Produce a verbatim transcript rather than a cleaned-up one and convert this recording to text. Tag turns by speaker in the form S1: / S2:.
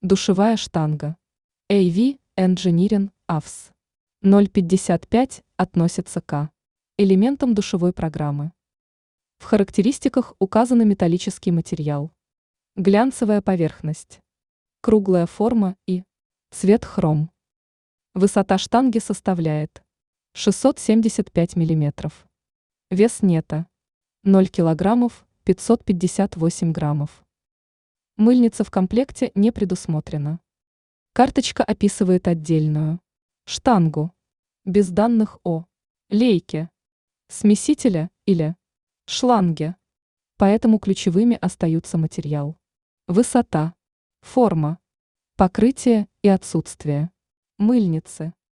S1: Душевая штанга. эй ви Engineering эй ви эс ноль пятьдесят пять относится к элементам душевой программы. В характеристиках указаны металлический материал, глянцевая поверхность, круглая форма и цвет хром. Высота штанги составляет шестьсот семьдесят пять миллиметров. Вес нета ноль килограммов пятьсот пятьдесят восемь граммов. Мыльница в комплекте не предусмотрена. Карточка описывает отдельную штангу, без данных о лейке, смесителя или шланге, поэтому ключевыми остаются материал, высота, форма, покрытие и отсутствие мыльницы.